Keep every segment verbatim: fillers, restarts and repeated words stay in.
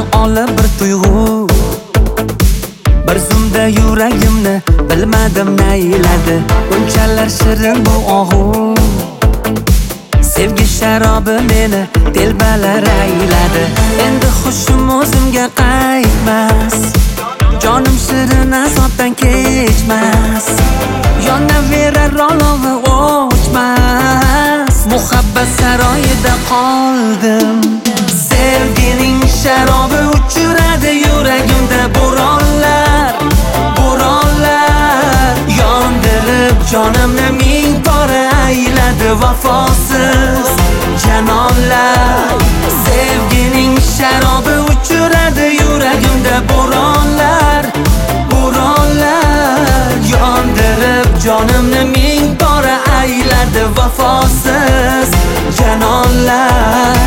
olib bir tuyg'u, bir zumda yuragimni bilmadim nayladi. Bunchalar shirin bu og'u, sevgi sharobi meni telbalar ayladi. Endi xushim o'zimga qaytmas, jonim shirin azobdan kechmas. Yonaverar olovi o'chmas, muhabbat saroyida qoldim. Sevgining sharobi uchiradi yuragimda bo'ronlar, bo'ronlar. Yondirib jonimni ming pora ayladi vafosiz janonlar. Sevgining sharobi uchiradi yuragimda bo'ronlar, bo'ronlar. Yondirib jonimni ming pora ayladi vafosiz janonlar.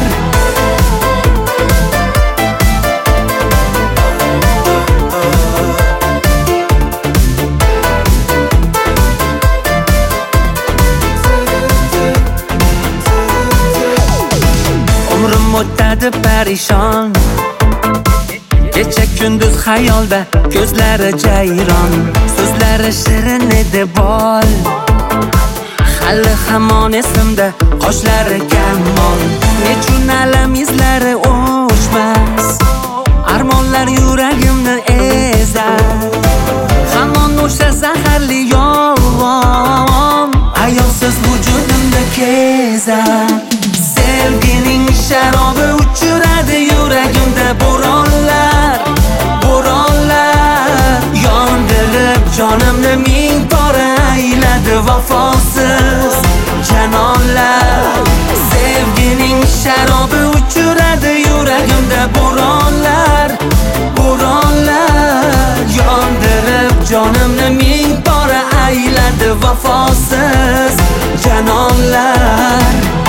O'tadi parishon, kecha kunduz xayolda ko'zlari jayron. So'zlari shirin edi bol, hali hamon esimda qoshlari kamon. Nechun alam izlari o'chmas, armonlar yuragimni ezar. Hamon o'sha zaharli yolg'on ayovsiz vujudimni kezar. Sevgining sharobi uchiradi yuragimda bo'ronlar, bo'ronlar. Yondirib jonimni ming pora ayladi vafosiz janonlar. Sevgining sharobi uchiradi yuragimda bo'ronlar, bo'ronlar. Yondirib jonimni ming pora ayladi vafosiz janonlar.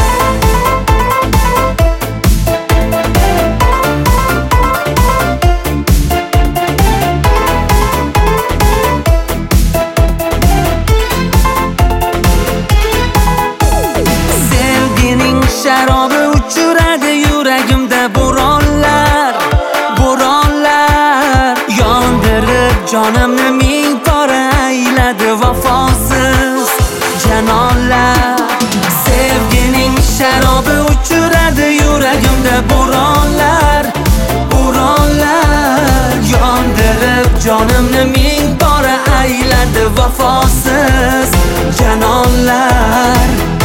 Sharobi uchiradi yuragimda bo'ronlar, bo'ronlar. Yondirib jonimni ming pora ayladi vafosiz janonlar. Sevgining sharobi uchiradi yuragimda bo'ronlar, bo'ronlar. Yondirib jonimni ming pora ayladi vafosiz janonlar.